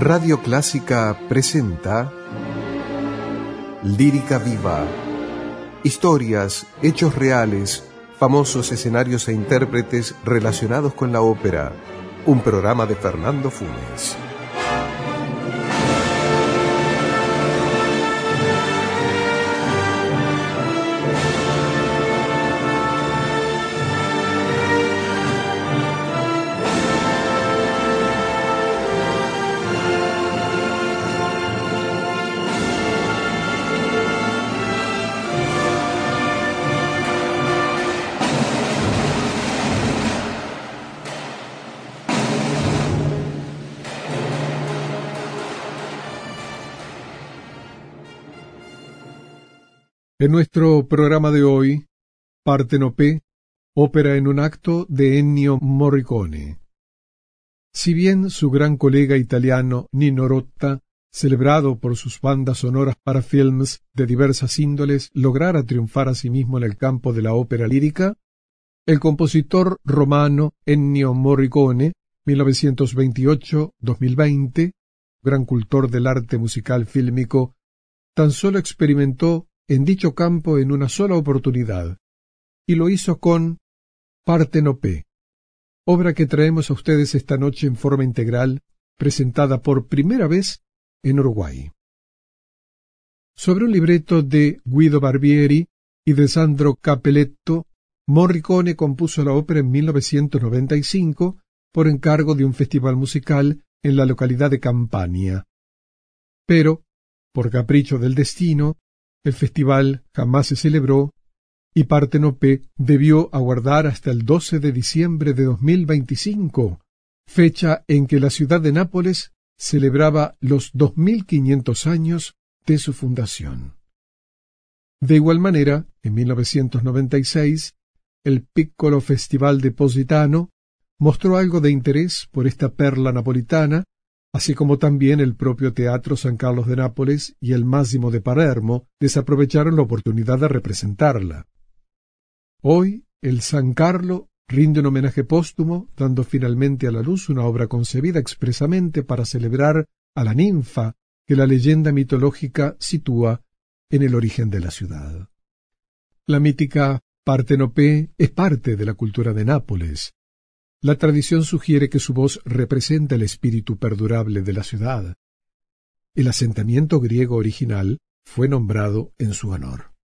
Radio Clásica presenta Lírica Viva. Historias, hechos reales, famosos escenarios e intérpretes relacionados con la ópera. Un programa de Fernando Funes. En nuestro programa de hoy, Partenope, ópera en un acto de Ennio Morricone. Si bien su gran colega italiano Nino Rota, celebrado por sus bandas sonoras para films de diversas índoles, lograra triunfar asimismo en el campo de la ópera lírica, el compositor romano Ennio Morricone, 1928-2020, gran cultor del arte musical fílmico, tan solo experimentó en dicho campo en una sola oportunidad, y lo hizo con Partenope, obra que traemos a ustedes esta noche en forma integral, presentada por primera vez en Uruguay. Sobre un libreto de Guido Barbieri y de Sandro Cappelletto, Morricone compuso la ópera en 1995 por encargo de un festival musical en la localidad de Campania. Pero, por capricho del destino, el festival jamás se celebró y Partenope debió aguardar hasta el 12 de diciembre de 2025, fecha en que la ciudad de Nápoles celebraba los 2500 años de su fundación. De igual manera, en 1996, el Piccolo Festival de Positano mostró algo de interés por esta perla napolitana, así como también el propio Teatro San Carlos de Nápoles y el Massimo de Palermo desaprovecharon la oportunidad de representarla. Hoy, el San Carlo rinde un homenaje póstumo, dando finalmente a la luz una obra concebida expresamente para celebrar a la ninfa que la leyenda mitológica sitúa en el origen de la ciudad. La mítica Partenope es parte de la cultura de Nápoles. La tradición sugiere que su voz representa el espíritu perdurable de la ciudad. El asentamiento griego original fue nombrado en su honor.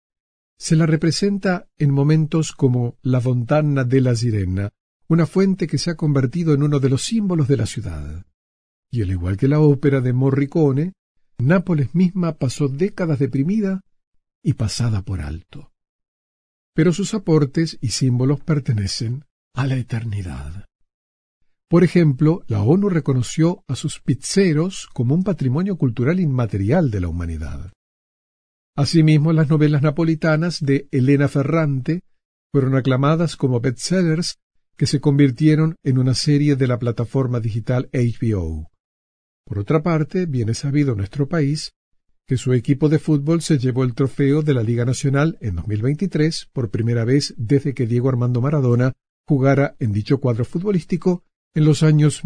Se la representa en momentos como la Fontana della Sirena, una fuente que se ha convertido en uno de los símbolos de la ciudad. Y al igual que la ópera de Morricone, Nápoles misma pasó décadas deprimida y pasada por alto. Pero sus aportes y símbolos pertenecen a la eternidad. Por ejemplo, la ONU reconoció a sus pizzeros como un patrimonio cultural inmaterial de la humanidad. Asimismo, las novelas napolitanas de Elena Ferrante fueron aclamadas como bestsellers que se convirtieron en una serie de la plataforma digital HBO. Por otra parte, bien es sabido en nuestro país que su equipo de fútbol se llevó el trofeo de la Liga Nacional en 2023 por primera vez desde que Diego Armando Maradona jugara en dicho cuadro futbolístico en los años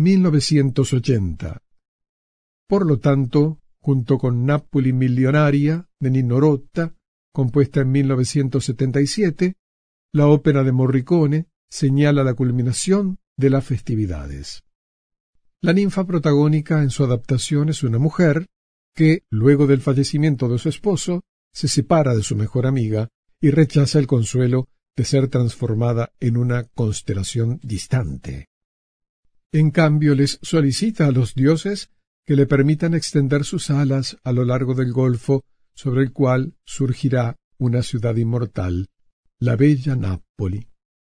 1980. Por lo tanto, junto con Napoli Millonaria de Nino Rota, compuesta en 1977, la ópera de Morricone señala la culminación de las festividades. La ninfa protagónica en su adaptación es una mujer que, luego del fallecimiento de su esposo, se separa de su mejor amiga y rechaza el consuelo de ser transformada en una constelación distante. En cambio, les solicita a los dioses que le permitan extender sus alas a lo largo del golfo sobre el cual surgirá una ciudad inmortal, la bella Nápoli.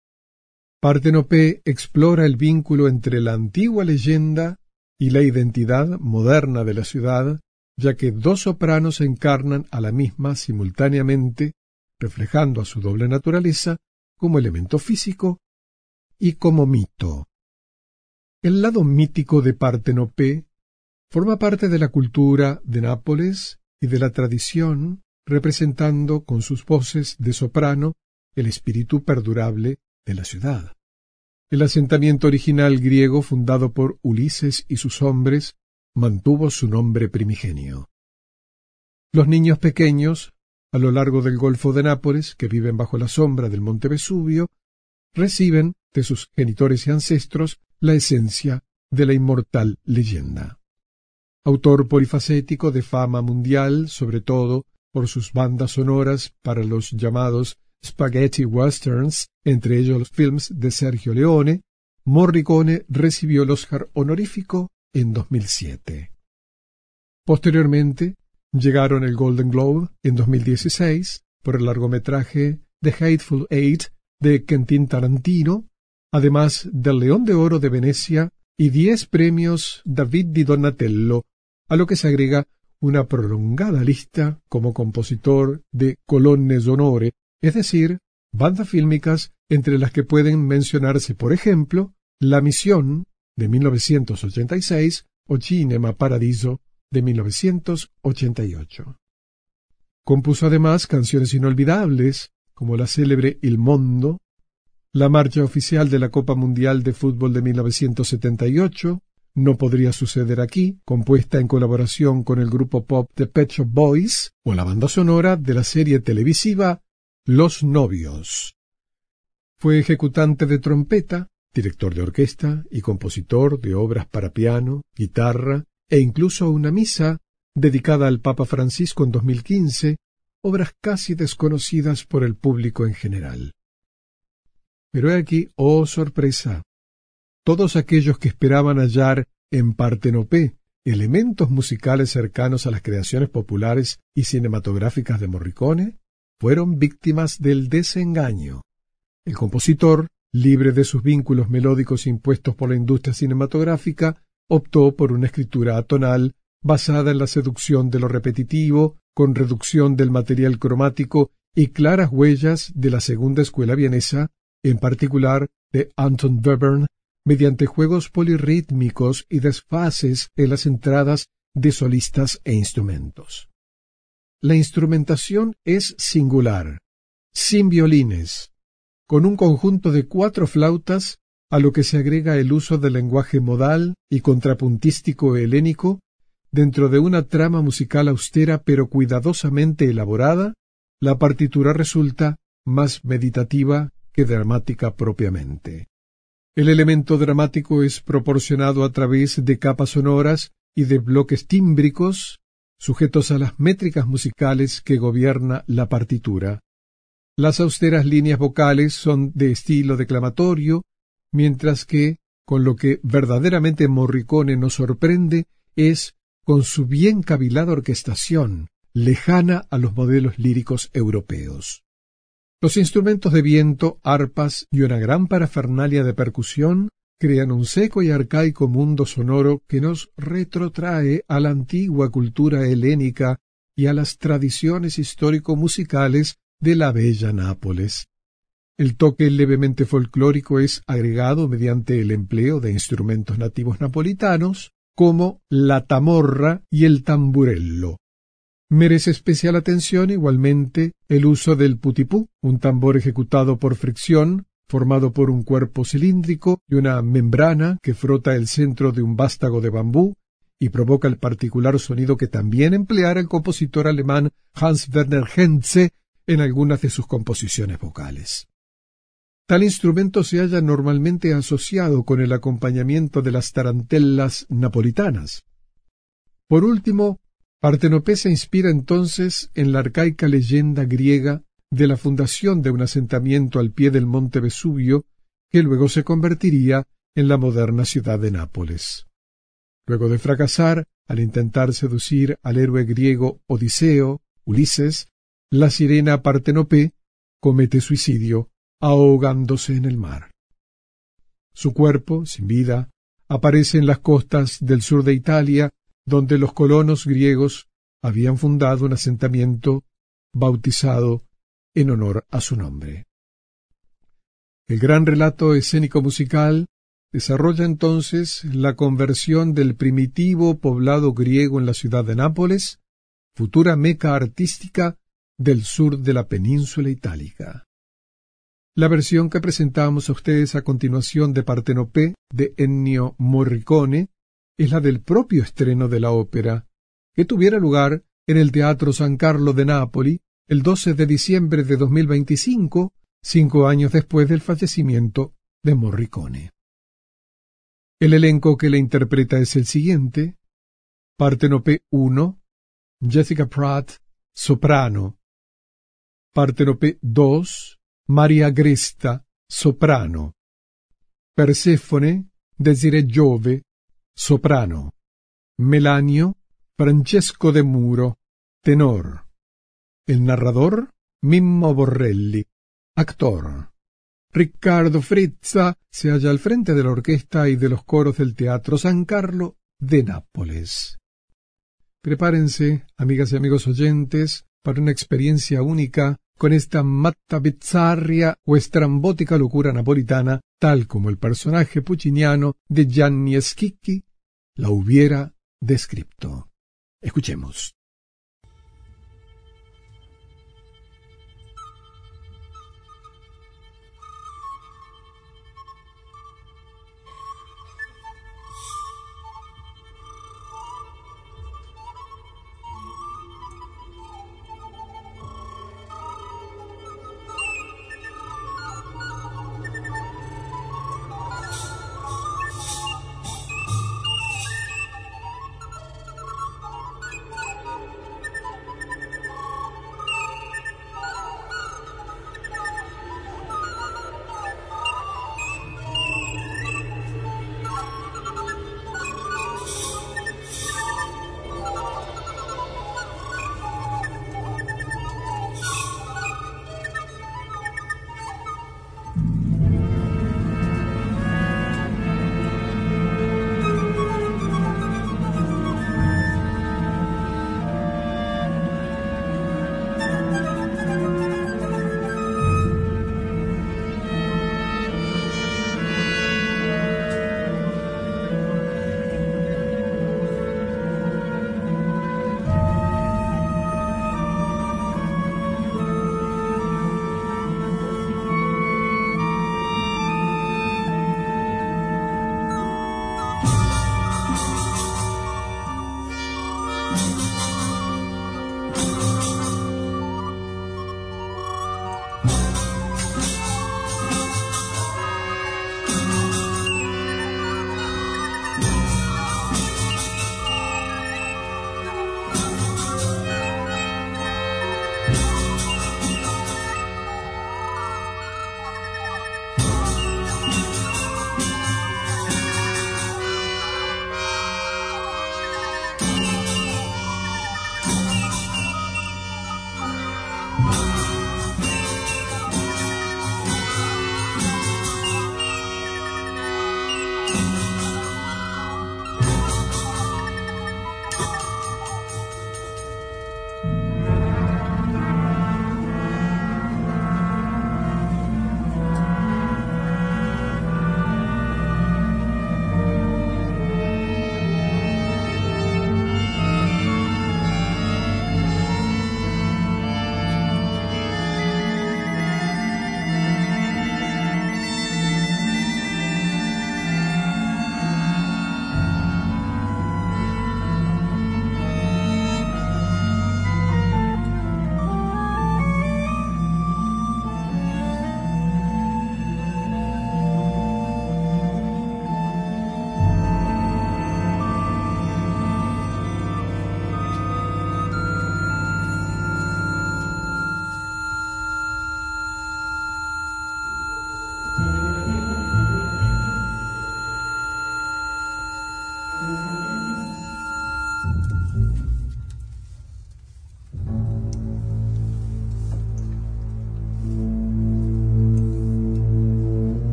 Partenope explora el vínculo entre la antigua leyenda y la identidad moderna de la ciudad, ya que dos sopranos encarnan a la misma simultáneamente, reflejando a su doble naturaleza como elemento físico y como mito. El lado mítico de Partenope forma parte de la cultura de Nápoles y de la tradición, representando con sus voces de soprano el espíritu perdurable de la ciudad. El asentamiento original griego fundado por Ulises y sus hombres mantuvo su nombre primigenio. Los niños pequeños, a lo largo del Golfo de Nápoles, que viven bajo la sombra del monte Vesubio, reciben de sus genitores y ancestros la esencia de la inmortal leyenda. Autor polifacético de fama mundial, sobre todo por sus bandas sonoras para los llamados spaghetti westerns, entre ellos los films de Sergio Leone, Morricone recibió el Oscar honorífico en 2007. Posteriormente, llegaron el Golden Globe en 2016 por el largometraje The Hateful Eight de Quentin Tarantino, además del León de Oro de Venecia y 10 premios David di Donatello, a lo que se agrega una prolongada lista como compositor de colonne sonore, es decir, bandas fílmicas entre las que pueden mencionarse, por ejemplo, La Misión, de 1986, o Cinema Paradiso, de 1988. Compuso además canciones inolvidables, como la célebre Il Mondo, la marcha oficial de la Copa Mundial de Fútbol de 1978, No podría suceder aquí, compuesta en colaboración con el grupo pop The Pet Shop Boys, o la banda sonora de la serie televisiva Los Novios. Fue ejecutante de trompeta, director de orquesta y compositor de obras para piano, guitarra e incluso una misa dedicada al Papa Francisco en 2015, obras casi desconocidas por el público en general. Pero he aquí, oh sorpresa, todos aquellos que esperaban hallar en Partenopé elementos musicales cercanos a las creaciones populares y cinematográficas de Morricone fueron víctimas del desengaño. El compositor, libre de sus vínculos melódicos impuestos por la industria cinematográfica, optó por una escritura atonal basada en la seducción de lo repetitivo, con reducción del material cromático y claras huellas de la segunda escuela vienesa, en particular de Anton Webern, mediante juegos polirrítmicos y desfases en las entradas de solistas e instrumentos. La instrumentación es singular, sin violines, con un conjunto de 4 flautas, a lo que se agrega el uso del lenguaje modal y contrapuntístico helénico, dentro de una trama musical austera pero cuidadosamente elaborada. La partitura resulta más meditativa que dramática propiamente. El elemento dramático es proporcionado a través de capas sonoras y de bloques tímbricos, sujetos a las métricas musicales que gobierna la partitura. Las austeras líneas vocales son de estilo declamatorio, mientras que, con lo que verdaderamente Morricone nos sorprende, es con su bien cavilada orquestación, lejana a los modelos líricos europeos. Los instrumentos de viento, arpas y una gran parafernalia de percusión crean un seco y arcaico mundo sonoro que nos retrotrae a la antigua cultura helénica y a las tradiciones histórico-musicales de la bella Nápoles. El toque levemente folclórico es agregado mediante el empleo de instrumentos nativos napolitanos, como la tamorra y el tamburello. Merece especial atención igualmente el uso del putipú, un tambor ejecutado por fricción, formado por un cuerpo cilíndrico y una membrana que frota el centro de un vástago de bambú y provoca el particular sonido que también empleara el compositor alemán Hans Werner Henze en algunas de sus composiciones vocales. Tal instrumento se halla normalmente asociado con el acompañamiento de las tarantellas napolitanas. Por último, Partenopé se inspira entonces en la arcaica leyenda griega de la fundación de un asentamiento al pie del monte Vesubio, que luego se convertiría en la moderna ciudad de Nápoles. Luego de fracasar al intentar seducir al héroe griego Odiseo, Ulises, la sirena Partenopé comete suicidio ahogándose en el mar. Su cuerpo, sin vida, aparece en las costas del sur de Italia, donde los colonos griegos habían fundado un asentamiento bautizado en honor a su nombre. El gran relato escénico-musical desarrolla entonces la conversión del primitivo poblado griego en la ciudad de Nápoles, futura meca artística del sur de la península itálica. La versión que presentamos a ustedes a continuación de Partenopé de Ennio Morricone es la del propio estreno de la ópera, que tuviera lugar en el Teatro San Carlo de Nápoli el 12 de diciembre de 2025, 5 años después del fallecimiento de Morricone. El elenco que le interpreta es el siguiente: Partenope 1, Jessica Pratt, soprano; Partenope 2, Maria Gresta, soprano; Perséfone, Desiree Giove, soprano; Melanio, Francesco de Muro, tenor; el narrador, Mimmo Borrelli, actor. Riccardo Frizza se halla al frente de la orquesta y de los coros del Teatro San Carlo de Nápoles. Prepárense, amigas y amigos oyentes, para una experiencia única con esta matta bizzarria o estrambótica locura napolitana, tal como el personaje pucciniano de Gianni Schicchi la hubiera descrito. Escuchemos.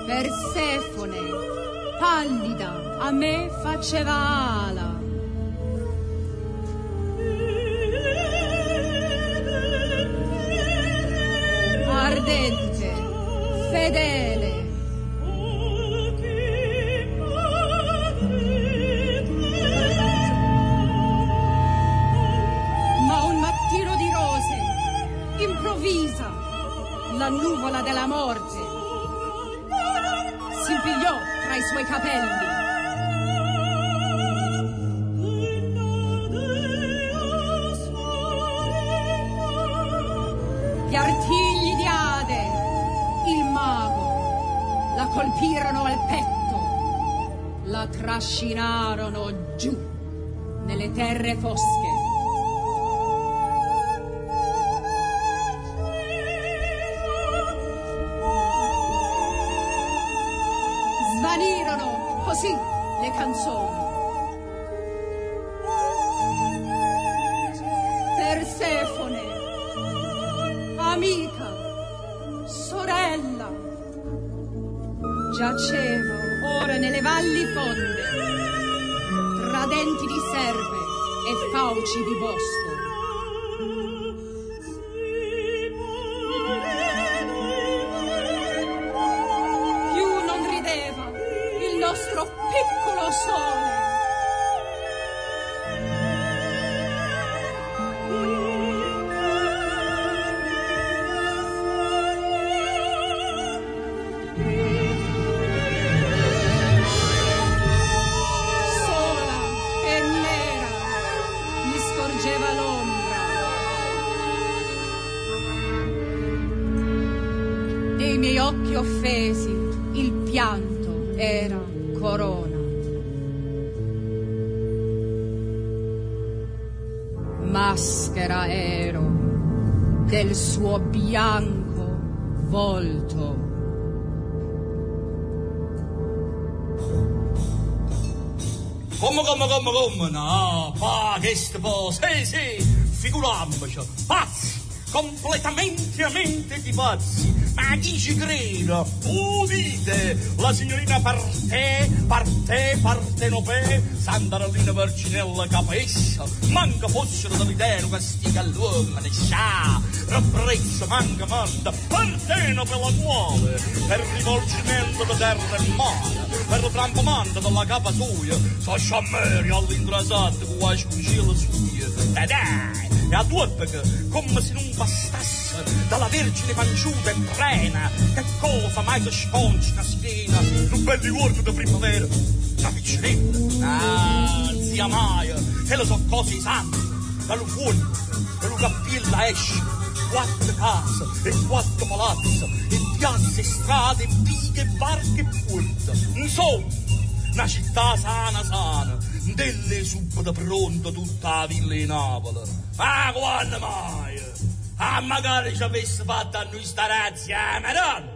Persefone, pallida, a me faceva ala. Ardente, fedele. Ma un mattino di rose, improvvisa, la nuvola della morte si impigliò tra i suoi capelli. Gli artigli di Ade, il mago, la colpirono al petto, la trascinarono giù nelle terre fosche. Svanirono così le canzoni. Persefone, amica, sorella, giaceva ora nelle valli fonde, tra denti di serpe e fauci di bosco. Più non rideva il nostro piccolo sole. Dei miei occhi offesi il pianto era corona. Maschera ero del suo bianco volto. Come, no, pa, che po', sì, figuriamoci, pazzi, completamente a mente di pazzi. Ma chi ci crede? Udite, la signorina Partenopè, Santa Rallina Verginella Capessa, manca fossero dall'idea che stica all'uomo, ne sa, rapprezza, manca manda, Partenopè la quale, per rivolgimento da terra e mare, per il trampamento della capa sua, so sciammeri all'intrasato con la scucilla sua, dai! E a d'epoca, come se non bastasse, dalla Vergine panciuta e trena, che cosa mai si sconci una schiena, un bel ricordo di primavera, una piccinetta, zia Maia, e le so cose santi, dallo fuoco, dallo cappella esce, 4 case e 4 palazzi, e piazze, strade, vie, barche e porte, insomma, una città sana, delle subito pronto tutta la villa di Napoli. Ma quando mai? Ah, magari ci avesse fatto a noi sta razza, madonna!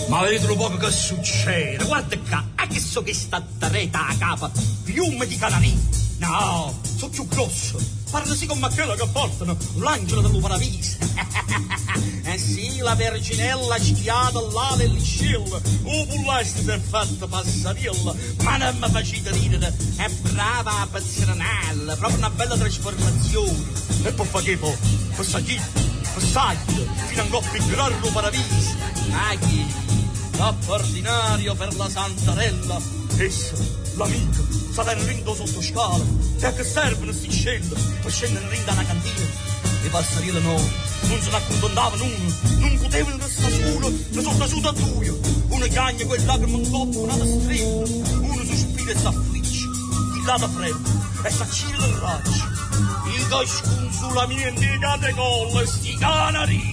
Ma vedete un po' che succede? Guarda qua, che so che sta reta a capa, piume di canarino. No, sono più grosso. Parla sì come quello che portano l'angelo del paradiso. Eh sì, la verginella schiata là nell'iscilla. Un pullastro si è fatto passarilla. Ma non mi facete ridere. È brava a pazzernella. Proprio una bella trasformazione. E poi fa che poi? Passagito, passaggio, fino a un coppio di grande paradiso. Ah chi? Troppo ordinario per la santarella. Essa, l'amica, sta tenendo sotto scala. E a che servono sti scelli? Per scendere in da una cantina. E passarile no, non se ne accontentavano uno, non potevano restare solo, ne sono casuto a due. Uno chiagna quel lacrimo in coppa, un'altra stretta, uno sospira e s'affligge, il lato freddo e s'accira il raggio. Il cascun sulla mia indicata colla, sti canari.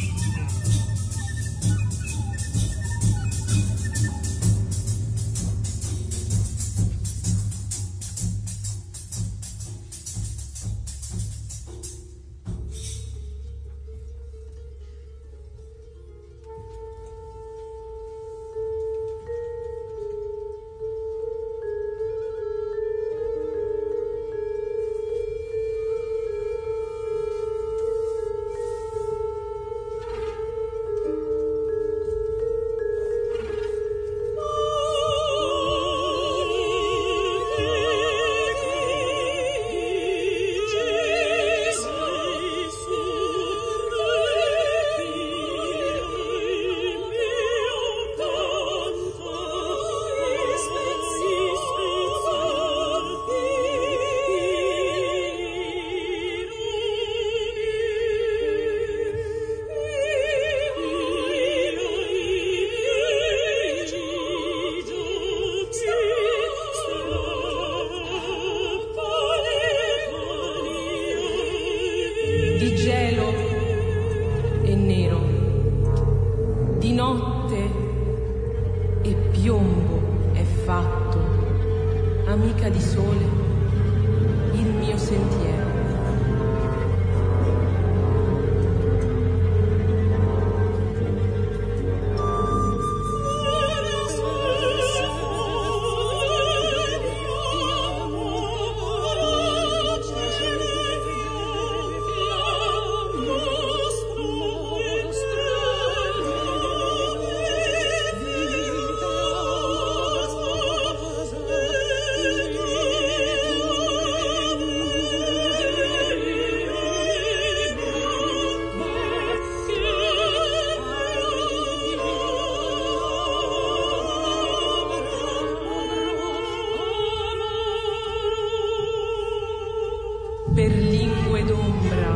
per lingue d'ombra,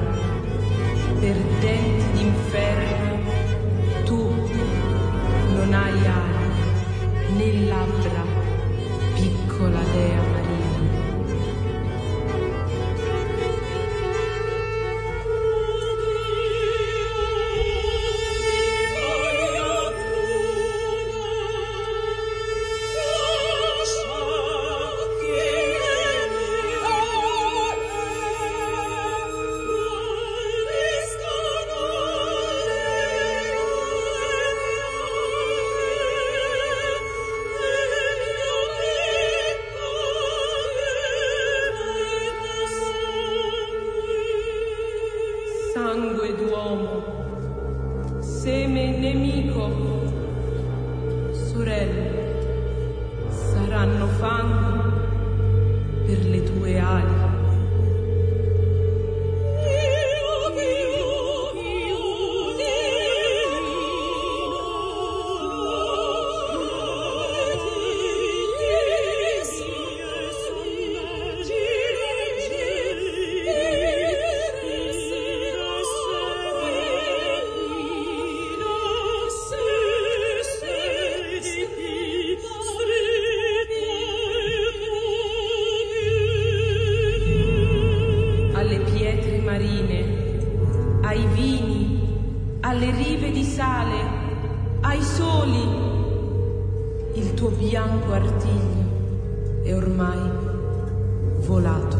per denti d'inferno, tu non hai ali né labbra, piccola dea marina. Sangue d'uomo, seme nemico, sorelle, saranno fango per le tue ali. Ai vini, alle rive di sale, ai soli, il tuo bianco artiglio è ormai volato.